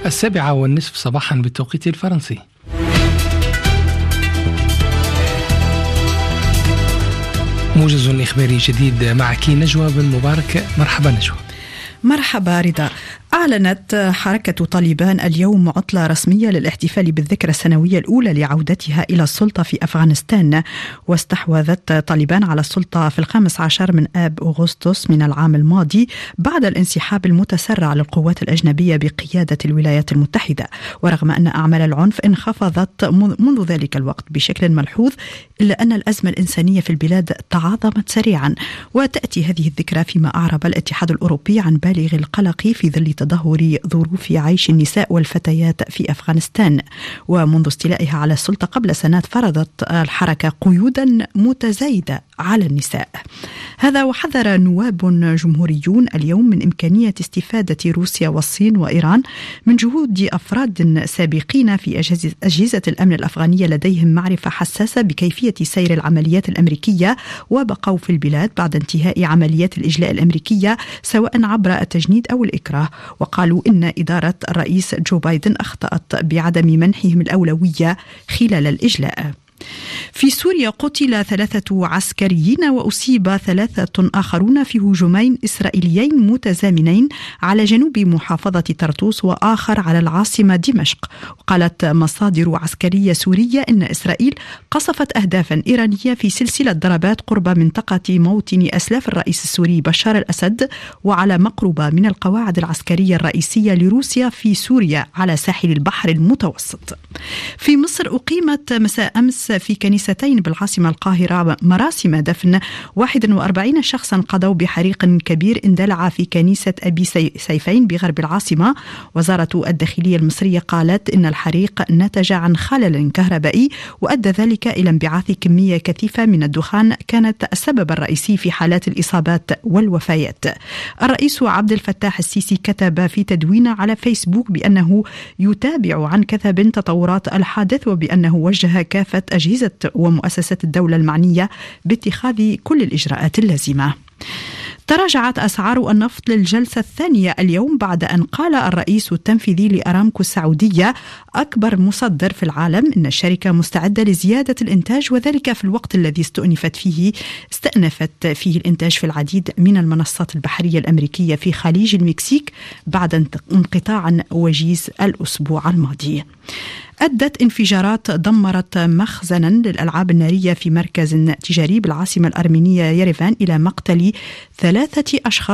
7:30 صباحا بالتوقيت الفرنسي. موجز إخباري جديد معك نجوى بن مبارك. مرحبا نجوى. مرحبا رضا. أعلنت حركة طالبان اليوم عطلة رسمية للاحتفال بالذكرى السنوية الأولى لعودتها إلى السلطة في أفغانستان. واستحوذت طالبان على السلطة في 15 من آب أغسطس من العام الماضي بعد الانسحاب المتسرع للقوات الأجنبية بقيادة الولايات المتحدة. ورغم أن أعمال العنف انخفضت منذ ذلك الوقت بشكل ملحوظ، إلا أن الأزمة الإنسانية في البلاد تعاظمت سريعا. وتأتي هذه الذكرى فيما أعرب الاتحاد الأوروبي عن بالغ القلق في ظل تدهور ظروف عيش النساء والفتيات في أفغانستان. ومنذ استيلائها على السلطة قبل سنوات فرضت الحركة قيودا متزايدة على النساء. هذا وحذر نواب جمهوريون اليوم من إمكانية استفادة روسيا والصين وإيران من جهود أفراد سابقين في أجهزة الأمن الأفغانية لديهم معرفة حساسة بكيفية سير العمليات الأمريكية، وبقوا في البلاد بعد انتهاء عمليات الإجلاء الأمريكية سواء عبر التجنيد أو الإكراه. وقالوا إن إدارة الرئيس جو بايدن أخطأت بعدم منحهم الأولوية خلال الإجلاء. في سوريا قتل 3 عسكريين وأصيب 3 آخرون في هجومين إسرائيليين متزامنين على جنوب محافظة طرطوس وآخر على العاصمة دمشق. وقالت مصادر عسكرية سورية إن إسرائيل قصفت أهدافا إيرانية في سلسلة ضربات قرب منطقة موطن أسلاف الرئيس السوري بشار الأسد وعلى مقربة من القواعد العسكرية الرئيسية لروسيا في سوريا على ساحل البحر المتوسط. في مصر أقيمت مساء أمس في كنيستين بالعاصمة القاهرة مراسم دفن 41 شخصا قضوا بحريق كبير اندلع في كنيسة أبي سيفين بغرب العاصمة. وزارة الداخلية المصرية قالت إن الحريق نتج عن خلل كهربائي وأدى ذلك إلى انبعاث كمية كثيفة من الدخان كانت السبب الرئيسي في حالات الإصابات والوفيات. الرئيس عبد الفتاح السيسي كتب في تدوين على فيسبوك بأنه يتابع عن كثب تطورات الحادث، وبأنه وجه كافة أجهزة ومؤسسات الدولة المعنية باتخاذ كل الإجراءات اللازمة. تراجعت أسعار النفط للجلسة الثانية اليوم بعد أن قال الرئيس التنفيذي لأرامكو السعودية أكبر مصدر في العالم إن الشركة مستعدة لزيادة الإنتاج، وذلك في الوقت الذي استأنفت فيه الإنتاج في العديد من المنصات البحرية الأمريكية في خليج المكسيك بعد انقطاع وجيز الأسبوع الماضي. أدت انفجارات دمرت مخزنا للألعاب النارية في مركز تجاري بالعاصمة الأرمينية يريفان إلى مقتل 3 أشخاص